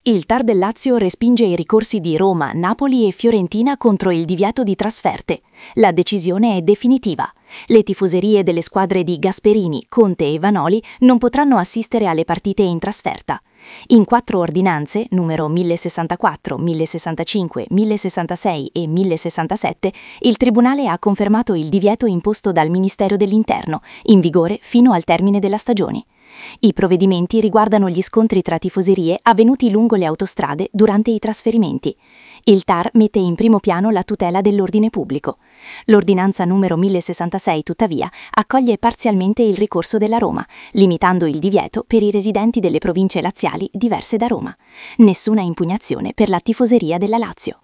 Il TAR del Lazio respinge i ricorsi di Roma, Napoli e Fiorentina contro il divieto di trasferte. La decisione è definitiva. Le tifoserie delle squadre di Gasperini, Conte e Vanoli non potranno assistere alle partite in trasferta. In 4 ordinanze, numero 1064, 1065, 1066 e 1067, il Tribunale ha confermato il divieto imposto dal Ministero dell'Interno, in vigore fino al termine della stagione. I provvedimenti riguardano gli scontri tra tifoserie avvenuti lungo le autostrade durante i trasferimenti. Il TAR mette in primo piano la tutela dell'ordine pubblico. L'ordinanza numero 1066, tuttavia, accoglie parzialmente il ricorso della Roma, limitando il divieto per i residenti delle province laziali diverse da Roma. Nessuna impugnazione per la tifoseria della Lazio.